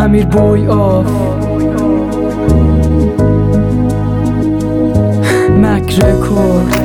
امیر بوی آف مک رکورد.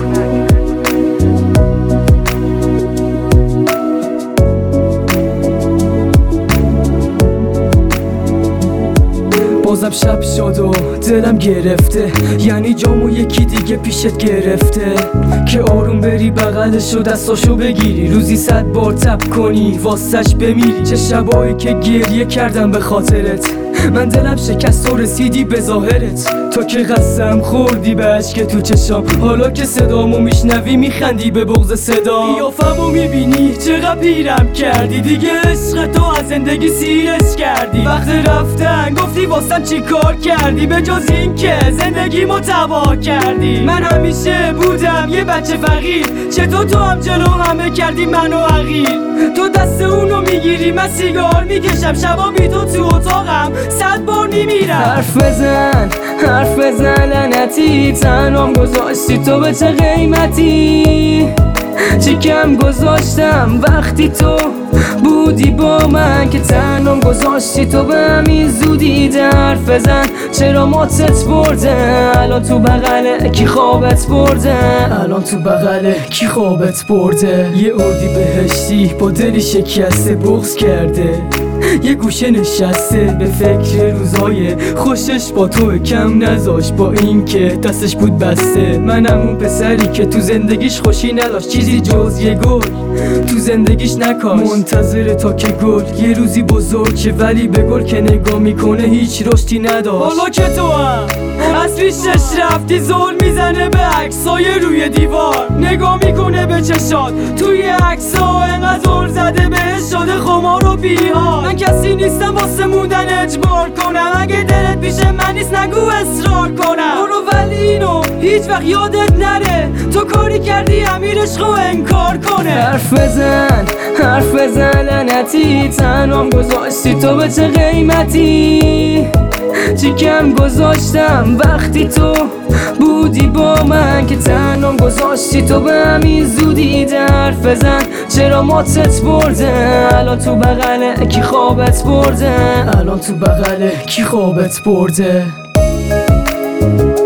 بازم شب شد و دلم گرفته، یعنی جامو یکی دیگه پیشت گرفته که آروم بری بغلشو دستاشو بگیری، روزی 100 بار تب کنی واسش بمیری. چه شبایی که گریه کردم به خاطرت، من دلم شکست و رسیدی به ظاهرت. تو که قسم خوردی به عشق تو چشام، حالا که صدامو میشنوی میخندی به بغض صدا. قیافمو میبینی چقدر پیرم کردی، دیگه عشق تو از زندگی سیرش کردی. وقت رفتن گفتی واسم چی کار کردی، به جز این که زندگیمو تباه کردی. من همیشه بودم یه بچه فقیر، چطور تو هم جلو همه کردی منو حقیر. تو دست اونو میگیری من سیگار میکشم، شبا بی تو اتاقم 100 بار میمیرم. حرف بزن لعنتی، تنام گذاشتی تو به چه قیمتی. چی کم گذاشتم وقتی تو بودی با من، که تنام گذاشتی تو به همین زودی. حرف بزن چرا ماتت برده، الان تو بغله کی خوابت برده، الان تو بغله کی خوابت برده. یه اردی بهشتی با دلی شکسته بغض کرده، یه گوشه نشسته به فکر روزای خوشش با تو کم نذاش، با این که دستش بود بسته. منم اون پسری که تو زندگیش خوشی نداشت، چیزی جز یه گل تو زندگیش نکاش. منتظر تا که گل یه روزی بزرگ شه، ولی به گل که نگاه میکنه هیچ رشدی نداشت. حالا که تو هم از پیشش رفتی، زل میزنه به عکسای روی دیوار، نگاه میکنه به چشات توی عکسا، انقدر زل زده بهش شده خمار و بیهار. من کسی نیستم واسه موندن اجبار کنم، اگه دلت پیش من نیست نگو اصرار کنم. برو ولی اینو هیچ وقت یادت نره، تو کاری کردی امیر عشقو انکار کنه. حرف بزن لعنتی، تنام گذاشتی تو به چه قیمتی. چی کم گذاشتم وقتی تو بودی با من، که تنام گذاشتی تو به همین زودی. حرف بزن چرا ماتت برده، الان تو بغله کی خوابت برده، الان تو بغله کی خوابت برده.